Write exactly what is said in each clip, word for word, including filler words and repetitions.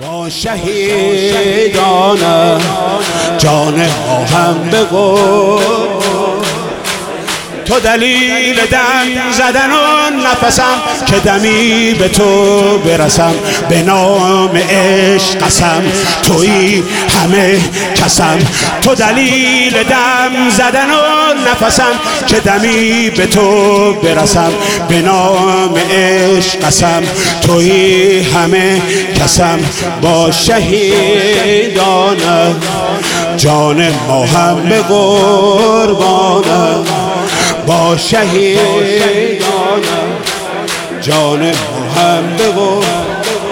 با شهیدانم جان ما هم بگو، تو دلیل دم زدن و نفسم که دمی به تو برسم، به نام عشق قسم تویی همه کسم. تو دلیل دم زدن و نفسم که دمی به تو برسم، به نام عشق قسم تویی همه کسم. با شهیدانم جان ما هم به قربانم، با شهیدانم جان ما هم به قربانم.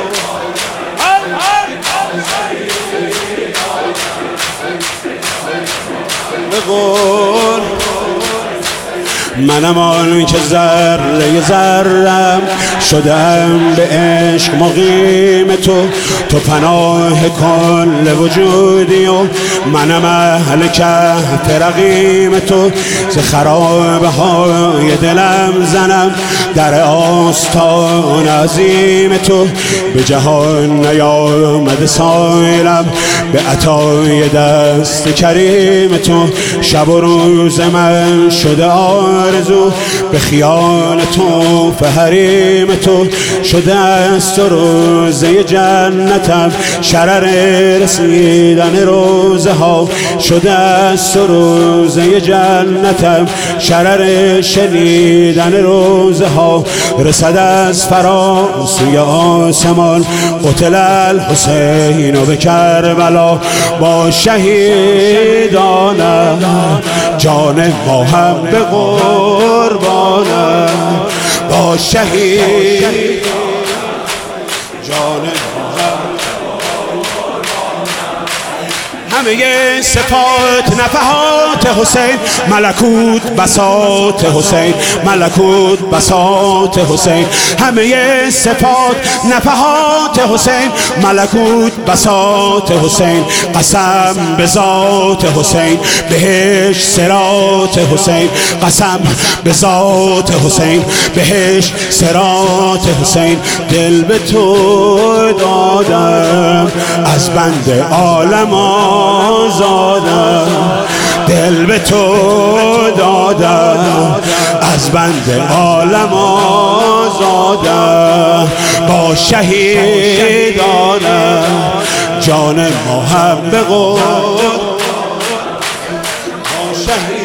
منم آن که ذره ذرم شدم به عشق مقیم تو، تو پناه کل وجودی و منم اهل کهف رقیم تو. ز خرابه های دلم زنم در آستان عظیم تو، به جهان نیامده سایلم به عطای دست کریم تو. شب و روز من شده آرزو به خیال تو، فحریم تو شده است و روزه جنتم شرر رسیدن روزه ها، شده است و روزه جنتم شرر شنیدن روزه ها. رسد از فراز سوی آسمان قتل الحسین و به کربلا، با شهیدانم جان ما هم به قربانم، با شهید جان ما هم همه صفات نفحات حسین، ملکوت بساط حسین، ملکوت بساط حسین. همه صفات نفحات حسین، ملکوت بساط حسین. قسم به ذات حسین، بهش صراط حسین. قسم به ذات حسین، بهش صراط حسین. دل به تو دادم از بند عالم آزادم، دل به تو دادم از بند عالم آزادم. با شهیدانم جان ما هم به قربانم، با شهید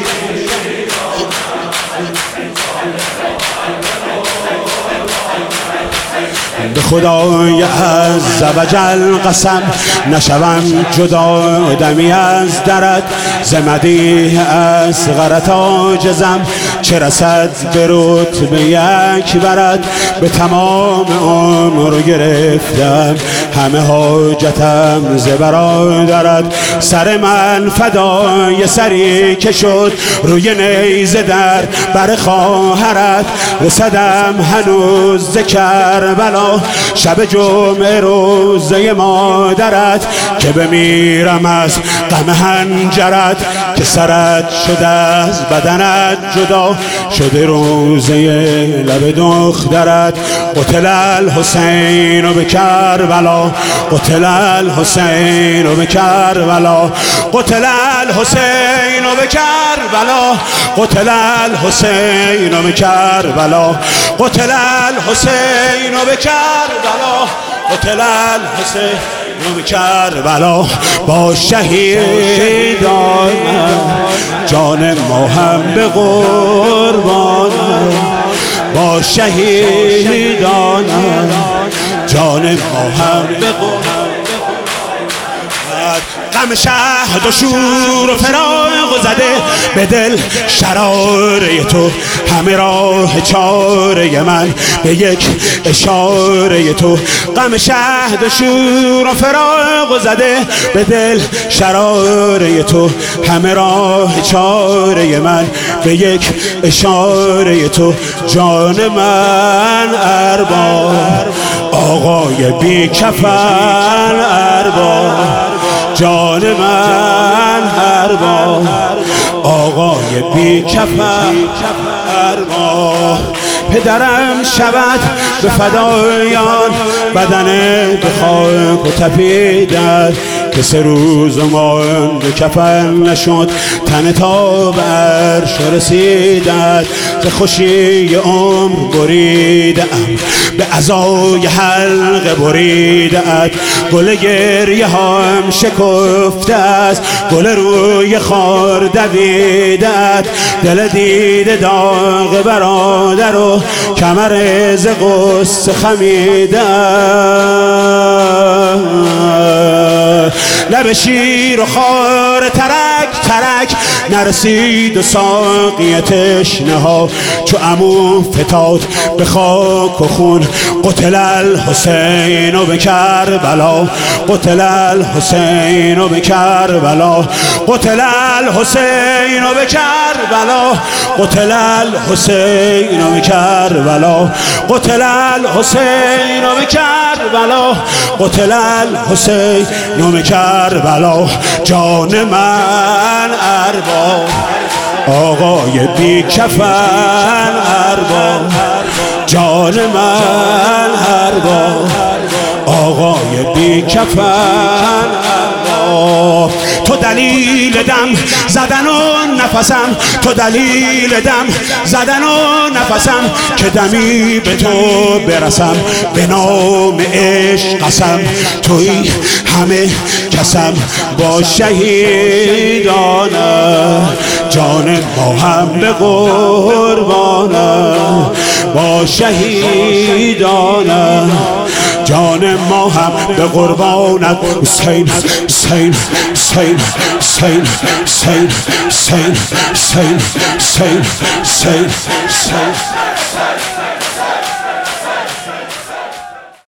به خدای عز و جل قسم نشوم جدا دمی از درت، ز مدیح اصغرت عاجزم چه رسد به رتبه یک برد. به تمام عمر گرفتم همه حاجتم ز برادرت، سر من فدای سری که شد روی نیزه در بر خواهرت. رسدم هنوز ز کربلا شب جمعه روزه مادرت، که بمیرم از غم هنجرت که سرت شده از بدنت جدا شده روزه لب دخترت. قتل الحسین و به کربلا، قتل الحسین و به کربلا، قتل الحسین و به کربلا، قتل الحسین و به کربلا، قتل الحسین و به کربلا، قتل الحسین و به کربلا. با شهیدانم جان ما هم به قربانم، با شهیدانم جان ما هم به قربانم. غم شهد و شور و فراق زده به دل شراره تو، همه راه چاره من به یک اشاره تو. غم شهد و شور و فراق زده به دل شراره تو، همه راه چاره من به یک اشاره تو. جان من ارباب آقای بی کفن ارباب، جان من ارباب آقای بی کفن ارباب. پدرم شود به فدایان، بدن به خاک و تپیدن که سه روز مانده کفن نشد، تن تا به عرش رسیدد. ز خوشی عمر بریدم به عزای حلقه بریدت، گل گریه هم شکفته است، گل روی خار دویدت. دل دیده داغ برادر و کمر ز غصه خمیده، لب شیر و خار ترک ترک نرسید و ساقی تشنه ها، چو عمو فتاد به خاک و خون، قتل الحسین و به کربلا، قتل الحسین و به کربلا، قتل الحسین و به کربلا، قتل الحسین و به کربلا، قتل الحسین و به کربلا، قتل الحسین و به کربلا. جان من ارباب آقای بی کفن ارباب، جان من ارباب آقای بی کفن ارباب. تو دلیل دم زدن و نفسم، تو دلیل دم زدن و نفسم، که دمی به تو برسم به نام عشق قسم. توی همه کسم با شهیدانه، جان ما هم به قربانه، با شهیدانه جان ما هم به قربانت. حسین حسین حسین حسین حسین حسین حسین حسین حسین